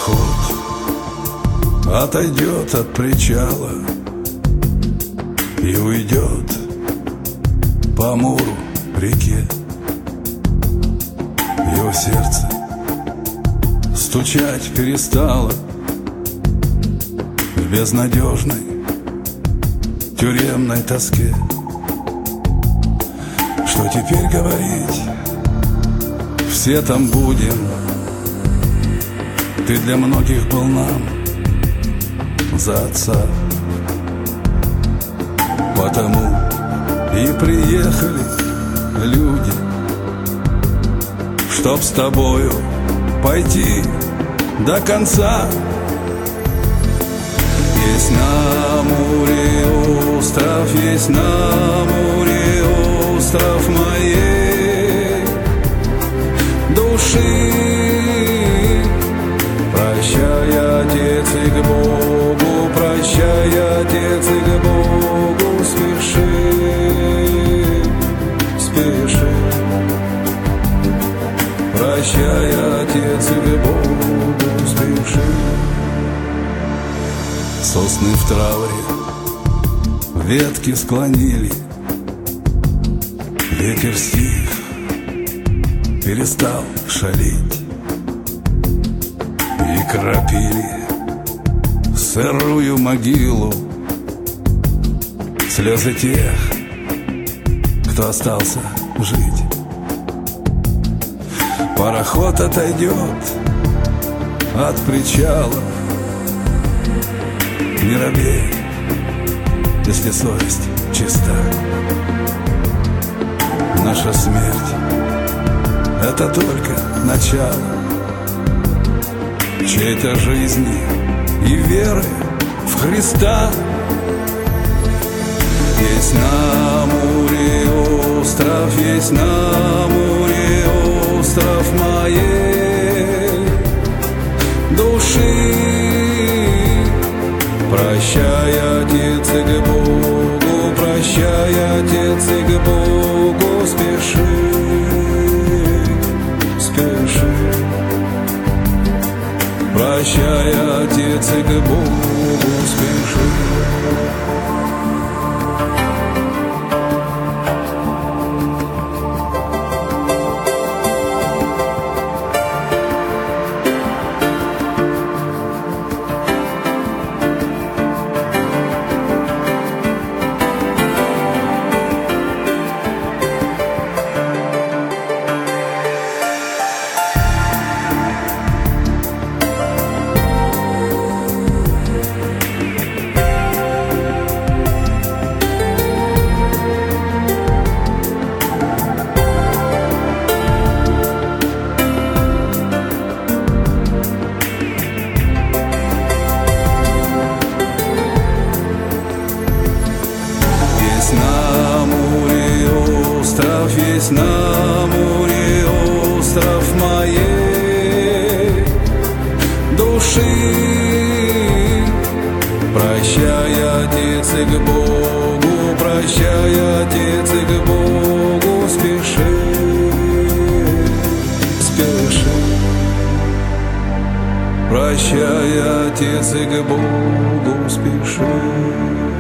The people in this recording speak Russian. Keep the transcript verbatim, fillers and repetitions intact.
Пароход отойдет от причала и уйдет по Амуру реке. Его сердце стучать перестало в безнадежной тюремной тоске. Что теперь говорить? Все там будем. Ты для многих был нам за отца. Потому и приехали люди, чтоб с тобою пойти до конца. Есть на Амуре остров, есть на Амуре остров моей души. Прощай, Отец, и к Богу, прощай, Отец, и к Богу спеши, спеши. Прощай, Отец, и к Богу спеши. Сосны в трауре ветки склонили, ветер стих, перестал шалить. И кропили сырую могилу слезы тех, кто остался жить. Пароход отойдет от причала. Не робей, если совесть чиста. Наша смерть — это только начало чьей-то жизни и веры в Христа. Есть на Амуре остров, есть на Амуре остров моей души. Прощай, Отец, и к Богу, прощай, Отец, и к Богу спеши, спеши. Прощай, Отец, и к Богу спеши. Есть на Амуре остров моей души. Прощай, Отец, и к Богу, прощай, Отец, и к Богу спеши, спеши. Прощай, Отец, и к Богу спеши.